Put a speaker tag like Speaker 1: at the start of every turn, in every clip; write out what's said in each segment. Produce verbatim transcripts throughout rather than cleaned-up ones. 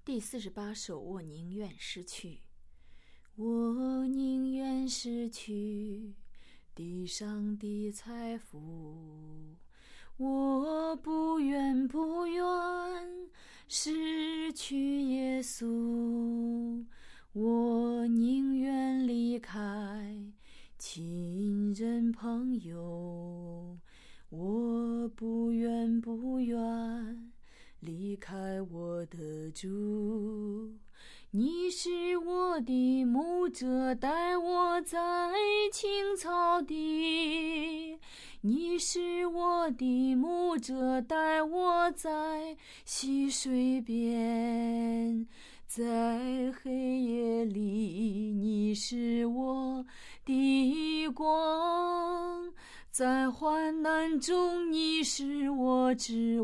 Speaker 1: 第四十八首，我宁愿失去。我宁愿失去地上的财富，我不愿不愿失去耶稣，我宁愿离开亲人朋友，我不愿不愿离开我的主。你是我的牧者，带我在青草地，你是我的牧者，带我在溪水边，在黑夜里你是我的光，在患难中你是我指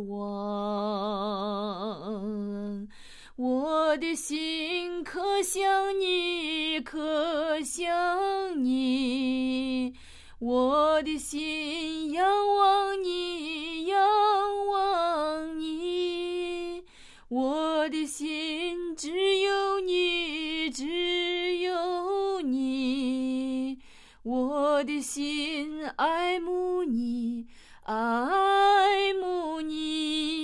Speaker 1: 望。我的心可想你，可想你，我的心仰望你，仰望你，我的心只有你，只有你，我的心爱慕你，爱慕你。